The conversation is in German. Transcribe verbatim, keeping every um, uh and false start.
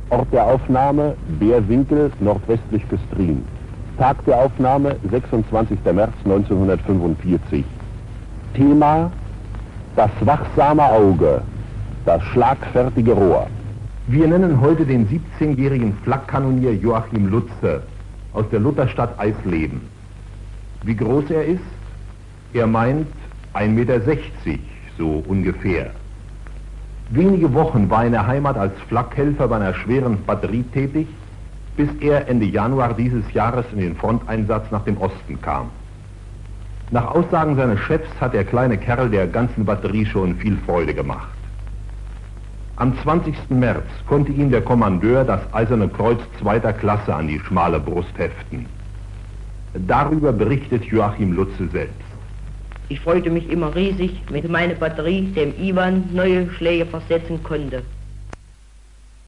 Ort der Aufnahme Bärwinkel, nordwestlich Küstrin. Tag der Aufnahme sechsundzwanzigster März neunzehnhundertfünfundvierzig. Thema: das wachsame Auge, das schlagfertige Rohr. Wir nennen heute den siebzehnjährigen Flakkanonier Joachim Lutze aus der Lutherstadt Eisleben. Wie groß er ist? Er meint ein Meter sechzig, so ungefähr. Wenige Wochen war in der Heimat als Flakhelfer bei einer schweren Batterie tätig, bis er Ende Januar dieses Jahres in den Fronteinsatz nach dem Osten kam. Nach Aussagen seines Chefs hat der kleine Kerl der ganzen Batterie schon viel Freude gemacht. Am zwanzigsten März konnte ihm der Kommandeur das Eiserne Kreuz zweiter Klasse an die schmale Brust heften. Darüber berichtet Joachim Lutze selbst. Ich freute mich immer riesig, wenn meine Batterie dem Iwan neue Schläge versetzen konnte.